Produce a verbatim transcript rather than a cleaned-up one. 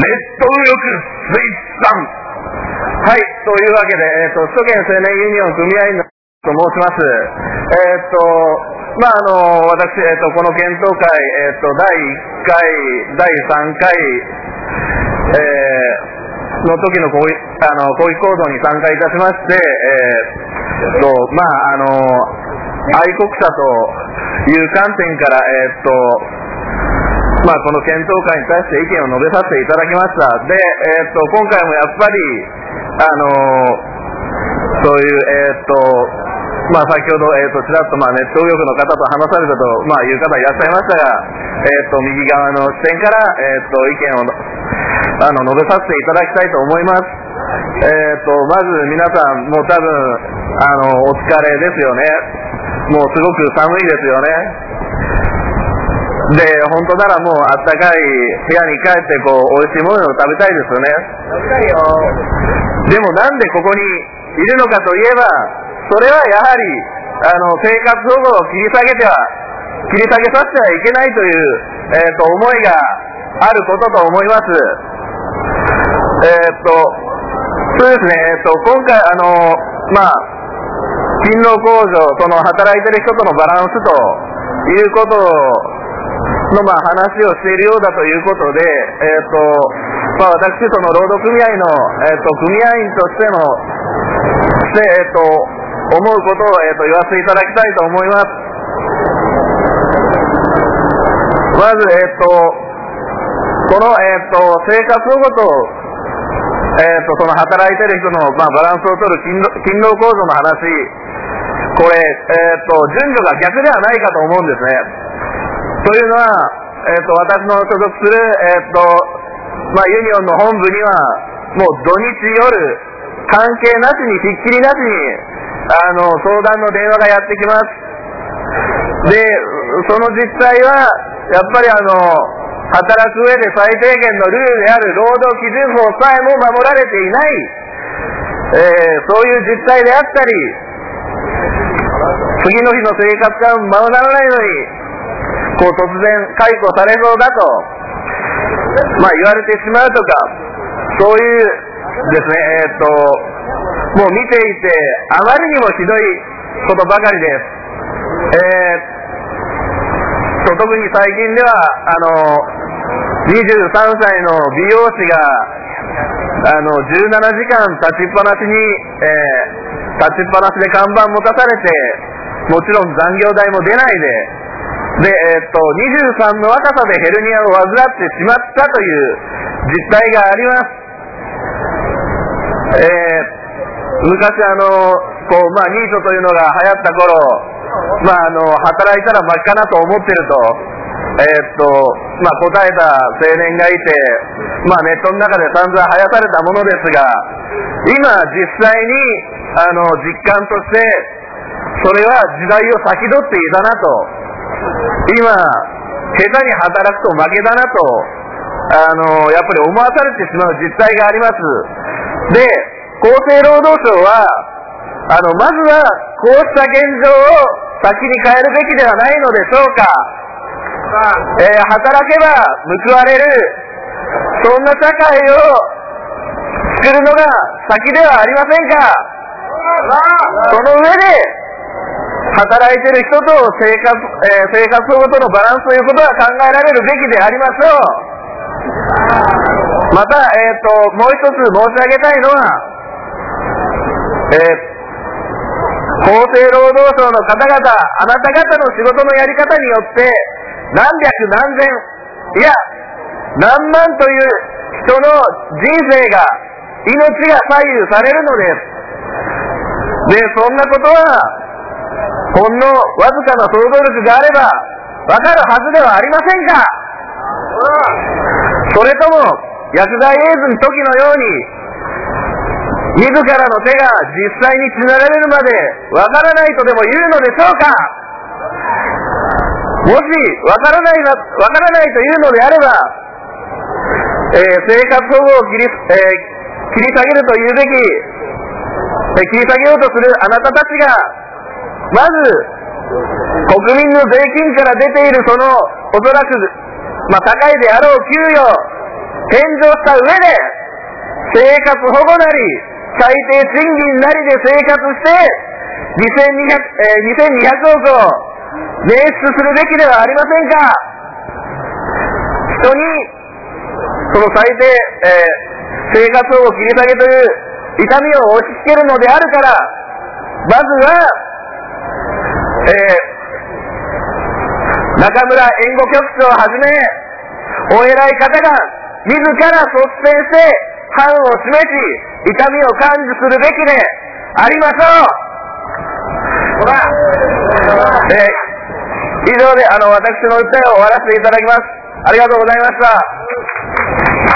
ト右翼水産。はい、というわけで、えー、と首都圏青年ユニオン組合員のと申します。えっ、ー、とまああの私、えー、とこの検討会、えー、とだいいっかいだいさんかい、えー、の時の抗議あの抗議行動に参加いたしまして、えー、とまああの愛国者という観点から、えー、とまあ、この検討会に対して意見を述べさせていただきました。で、えー、と今回もやっぱり、あのー、そういう、えーとまあ、先ほど、えー、とちらっと、まあ、ネット右翼の方と話されたと、まあ、いう方いらっしゃいましたが、えー、と右側の視点から、えー、と意見をあの述べさせていただきたいと思います。えー、とまず皆さん、もう多分あのお疲れですよね。もうすごく寒いですよね。で、本当ならもうあったかい部屋に帰ってこう美味しいものを食べたいですよね。食べたいよ。でもなんでここにいるのかといえば、それはやはりあの生活保護を切り下げては切り下げさせてはいけないという、えー、と思いがあることと思います。えー、っとそうですね。えー、っと今回あのまあ勤労控除、その働いてる人とのバランスということをのまあ話をしているようだということで、えーとまあ、私、その労働組合の、えー、と組合員としてのして、えー、と思うことを、えー、と言わせていただきたいと思います。まず、えー、とこの、えー、と生活保護と、えー、とその働いている人の、まあ、バランスを取る勤労、勤労控除の話、これ、えー、と順序が逆ではないかと思うんですね。というのは、えー、と私の所属する、えーとまあ、ユニオンの本部にはもう土日夜関係なしにひっきりなしにあの相談の電話がやってきます。で、その実態はやっぱりあの働く上で最低限のルールである労働基準法さえも守られていない、えー、そういう実態であったり、次の日の生活がままならないのにこう突然解雇されそうだと、まあ、言われてしまうとか、そういうですね、えー、っともう見ていてあまりにもひどいことばかりです。えー、と特に最近ではあのにじゅうさんさいの美容師があのじゅうななじかん立ちっぱなしに、えー、立ちっぱなしで看板持たされて、もちろん残業代も出ないでで、えー、とにじゅうさんの若さでヘルニアを患ってしまったという実態があります。えー、昔あのこう、まあ、ニートというのが流行った頃、まあ、あの働いたら真っ赤なと思ってると、えーとまあ、答えた青年がいて、まあ、ネットの中で散々生やされたものですが、今実際にあの実感としてそれは時代を先取っていたなと、今下手に働くと負けだなとあのやっぱり思わされてしまう実態があります。で、厚生労働省はあのまずはこうした現状を先に変えるべきではないのでしょうか。えー、働けば報われる、そんな社会を作るのが先ではありませんか。その上で働いている人と生活、えー、生活保護とのバランスということは考えられるべきでありましょう。また、えー、ともう一つ申し上げたいのは、えー、厚生労働省の方々、あなた方の仕事のやり方によって何百何千、いや何万という人の人生が、命が左右されるのです。で、そんなことはほんのわずかな想像力があればわかるはずではありませんか。それとも薬剤エイズの時のように自らの手が実際に血なられるまでわからないとでも言うのでしょうか。もしわからないな、わからないというのであれば、えー、生活保護を切り、えー、切り下げるというべき、えー、切り下げようとするあなたたちがまず国民の税金から出ているそのおそらく、まあ、高いであろう給与、 返上した上で、生活保護なり最低賃金なりで生活してにせんにひゃく、えー、にせんにひゃくおくを捻出するべきではありませんか。人にその最低、えー、生活保護切り下げという痛みを押し付けるのであるから、まずは、えー、中村援護局長をはじめお偉い方が自ら率先して範を示し痛みを感知するべきでありましょう。えー、以上であの私の訴えを終わらせていただきます。ありがとうございました。